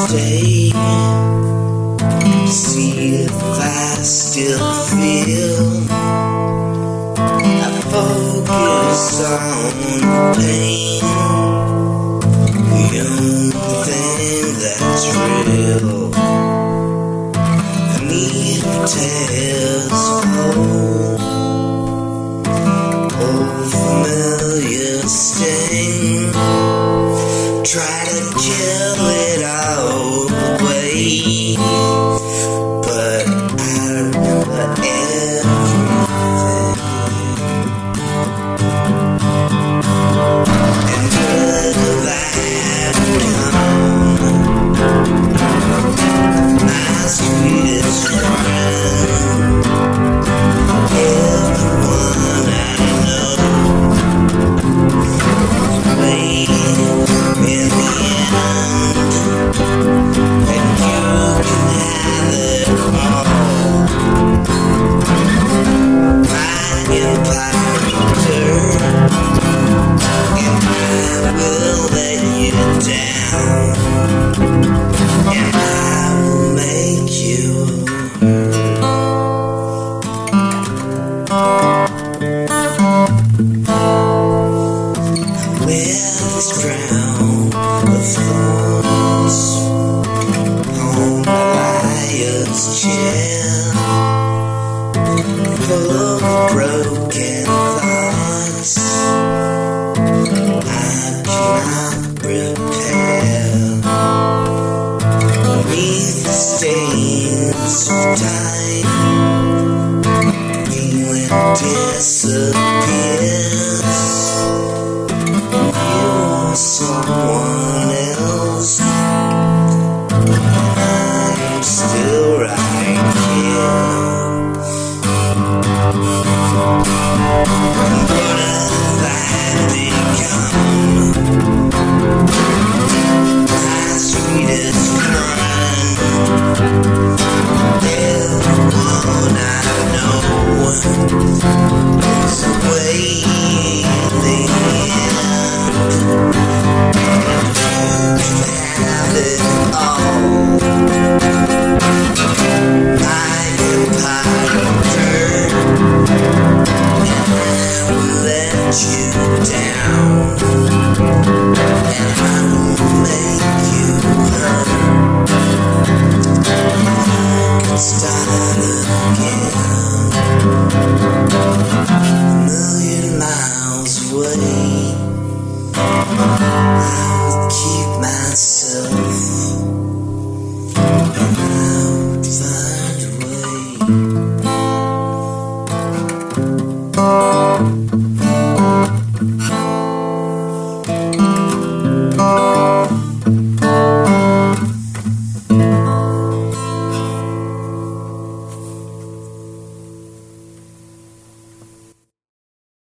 stay. See if I still feel. I focus on the pain. The only thing that's real. The need tears hold. Old familiar sting. Try to kill it all away, but I remember everything. And could have become my sweetest friend. Everyone I know wait in the end, and you can have it all. My imposter, and I will let you down, and I will make you. With crown of thorns on the liar's chair, full of broken thoughts I cannot repair. Beneath the stains of time, feeling disappears. Someone else, I'm still right here. What have I become? My sweetest friend. Everyone I know is waiting. Have it all.